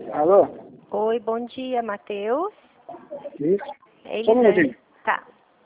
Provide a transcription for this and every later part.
Alô? Oi, bom dia, Matheus. Isso. É Só um Elisângela. minutinho. Tá.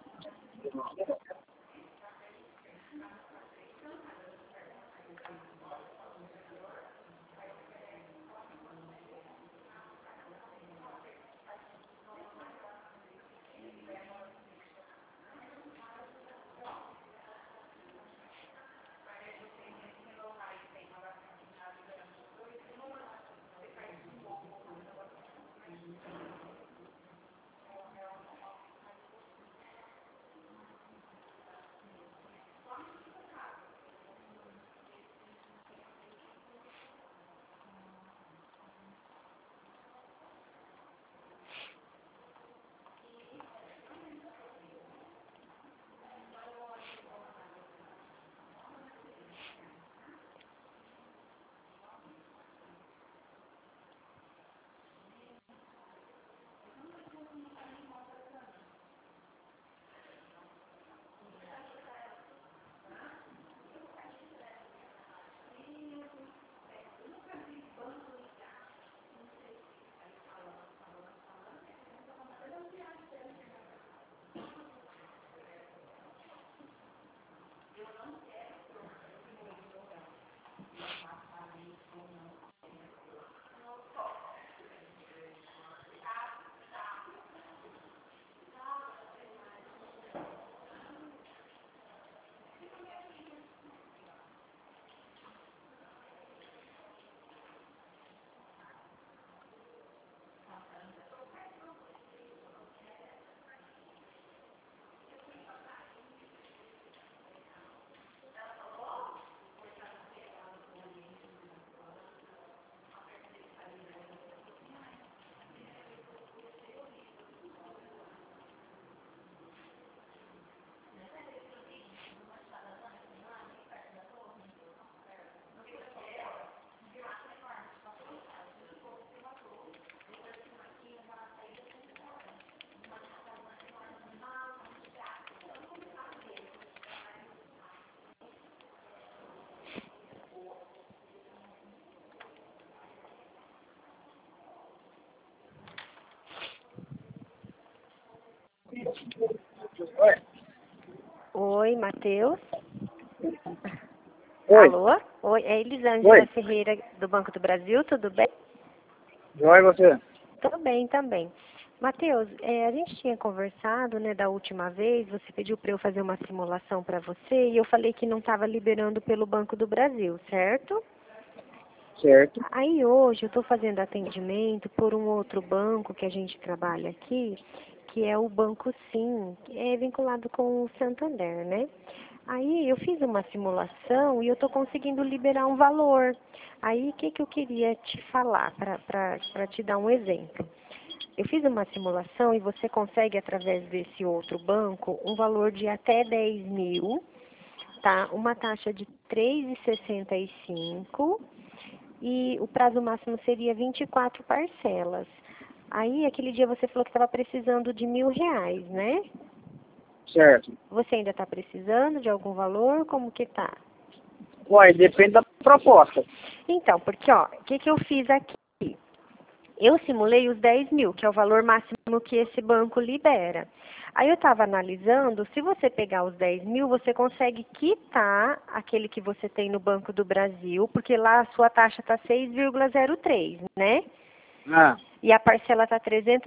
Oi. Oi, Matheus. Oi. Alô? Oi, é Elisângela Oi. Ferreira do Banco do Brasil, tudo bem? Joia, você? Tudo bem também. Matheus, a gente tinha conversado, né, da última vez, você pediu para eu fazer uma simulação para você e eu falei que não estava liberando pelo Banco do Brasil, certo? Certo. Aí hoje eu estou fazendo atendimento por um outro banco que a gente trabalha aqui, que é o Banco Sim, que é vinculado com o Santander, né? Aí eu fiz uma simulação e eu estou conseguindo liberar um valor. Aí o que eu queria te falar para te dar um exemplo? Eu fiz uma simulação e você consegue, através desse outro banco, um valor de até 10 mil, tá? Uma taxa de 3,65 e o prazo máximo seria 24 parcelas. Aí, aquele dia você falou que estava precisando de R$ 1.000, né? Certo. Você ainda está precisando de algum valor? Como que tá? Uai, depende da proposta. Então, porque, ó, o que eu fiz aqui? Eu simulei os 10 mil, que é o valor máximo que esse banco libera. Aí eu estava analisando, se você pegar os 10 mil, você consegue quitar aquele que você tem no Banco do Brasil, porque lá a sua taxa está 6,03, né? Ah, E a parcela está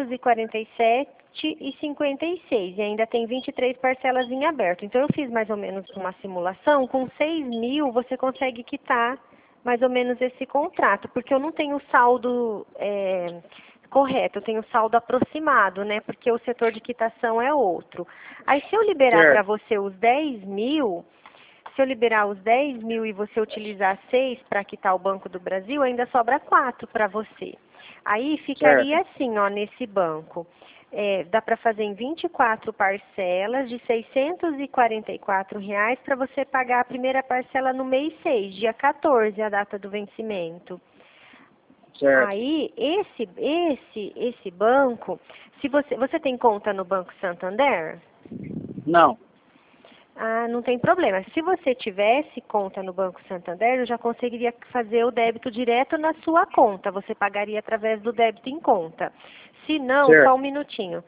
347,56 e ainda tem 23 parcelas em aberto. Então eu fiz mais ou menos uma simulação, com 6 mil você consegue quitar mais ou menos esse contrato, porque eu não tenho saldo correto, eu tenho saldo aproximado, né? Porque o setor de quitação é outro. Aí se eu liberar para certo. você os 10 mil, se eu liberar os 10 mil e você utilizar 6 para quitar o Banco do Brasil, ainda sobra 4 para você. Aí ficaria Certo. assim, ó, nesse banco. Dá para fazer em 24 parcelas de R$ 644 para você pagar a primeira parcela no mês 6, dia 14, a data do vencimento. Certo. Aí, esse banco, se você tem conta no Banco Santander? Não. Ah, não tem problema. Se você tivesse conta no Banco Santander, eu já conseguiria fazer o débito direto na sua conta. Você pagaria através do débito em conta. Se não, só um Certo. minutinho.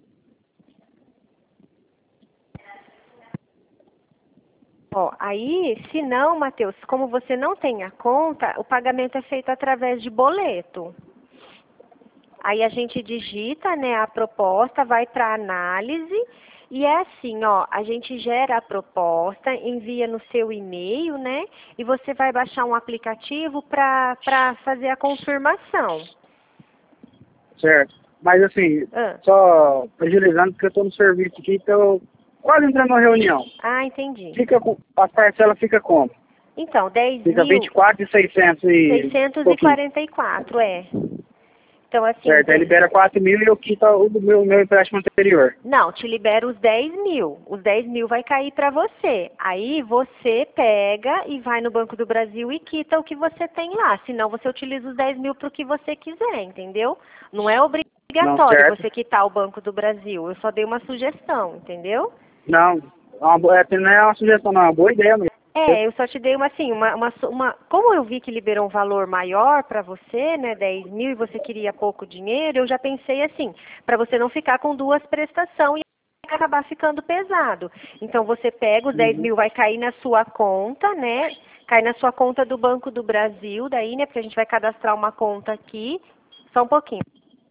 Ó, aí, se não, Matheus, como você não tem a conta, o pagamento é feito através de boleto. Aí a gente digita, né, a proposta, vai para análise e é assim, ó, a gente gera a proposta, envia no seu e-mail, né, e você vai baixar um aplicativo para fazer a confirmação. Certo. Mas assim, Ah, só agilizando, porque eu estou no serviço aqui, então quase entrando numa reunião. entendi. A parcela fica como? Então, 10 Fica mil, 24.600 e pouquinho. 644, é. Então, assim, Certo, aí libera 4.000 e eu quito o do meu empréstimo anterior. não, te libera os 10 mil. Os 10 mil vai cair para você. Aí você pega e vai no Banco do Brasil e quita o que você tem lá. Senão você utiliza os 10 mil para o que você quiser, entendeu? Não é Não, obrigatório certo? você quitar o Banco do Brasil. Eu só dei uma sugestão, entendeu? Não, não é uma sugestão, não, é uma boa ideia mesmo. É, eu só te dei uma, assim, como eu vi que liberou um valor maior para você, né, 10 mil, e você queria pouco dinheiro, eu já pensei assim, para você não ficar com duas prestações e acabar ficando pesado. Então você pega, os 10 Uhum. mil vai cair na sua conta, né, cai na sua conta do Banco do Brasil, daí, né, porque a gente vai cadastrar uma conta aqui, só um pouquinho.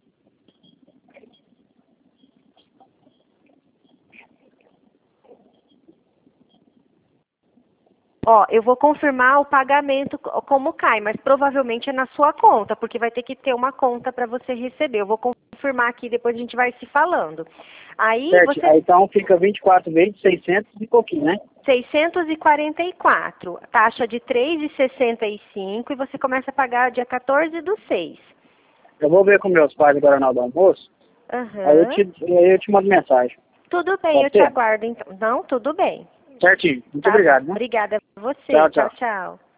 Ó, eu vou confirmar o pagamento como cai, mas provavelmente é na sua conta, porque vai ter que ter uma conta para você receber. Eu vou confirmar aqui, depois a gente vai se falando. Aí Certo, aí você... então fica 24 vezes 600 e pouquinho, né? 644, taxa de 3,65 e você começa a pagar dia 14/6. Eu vou ver com meus pais agora na hora do almoço, Aham. aí eu te mando mensagem. Tudo bem, eu Pode te ser? aguardo então. Não, tudo bem. Certinho. Muito Tá bom. obrigado, né? Obrigada a você. Tchau, Tchau, tchau. tchau.